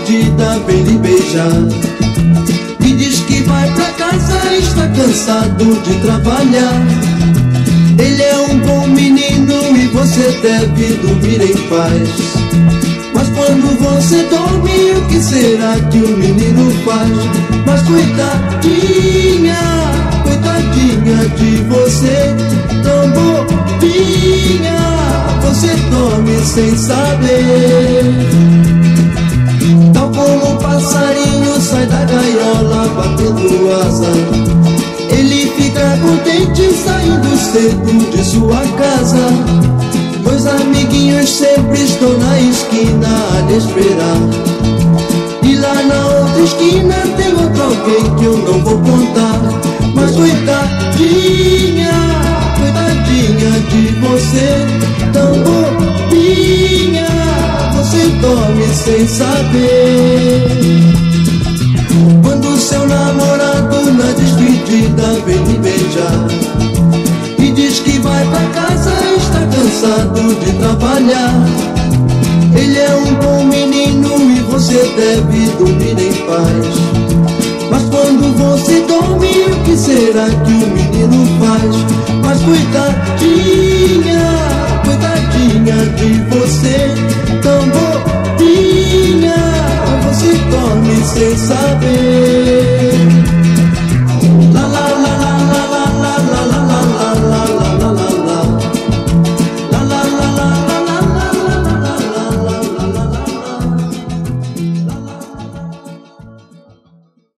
despedida vem lhe beijar e diz que vai pra casa, está cansado de trabalhar. Ele é um bom menino e você deve dormir em paz. Mas quando você dorme, o que será que o menino faz? Mas coitadinha, coitadinha de você, tão bobinha, você dorme sem saber. Tal como um passarinho sai da gaiola batendo asa, ele fica contente saindo cedo de sua casa. Dois amiguinhos sempre estão na esquina a lhe esperar, e lá na outra esquina tem outro alguém que eu não vou contar. Mas coitadinha, coitadinha de você, tão bobinha, você dorme sem saber. Quando seu namorado na despedida vem lhe beijar e diz que vai pra casa, está cansado de trabalhar. Ele é um bom menino e você deve dormir em paz. Mas quando você dorme, o que será que o menino faz? Mas coitadinha, coitadinha de você, tão bobinha, você dorme sem saber.